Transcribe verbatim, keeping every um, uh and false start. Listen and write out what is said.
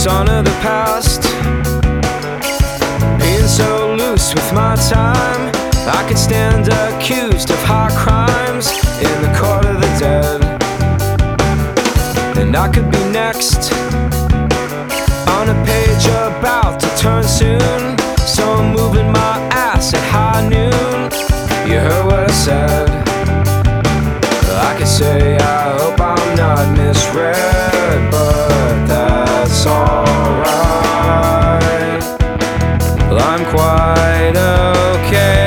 son of the past, being so loose with my time. I could stand accused of high crimes in the court of the dead, and I could be next on a page about to turn soon. So I'm moving my ass at high noon. You heard what I said. I could say I hope I'm not misread, but that's alright. Well, I'm quite okay.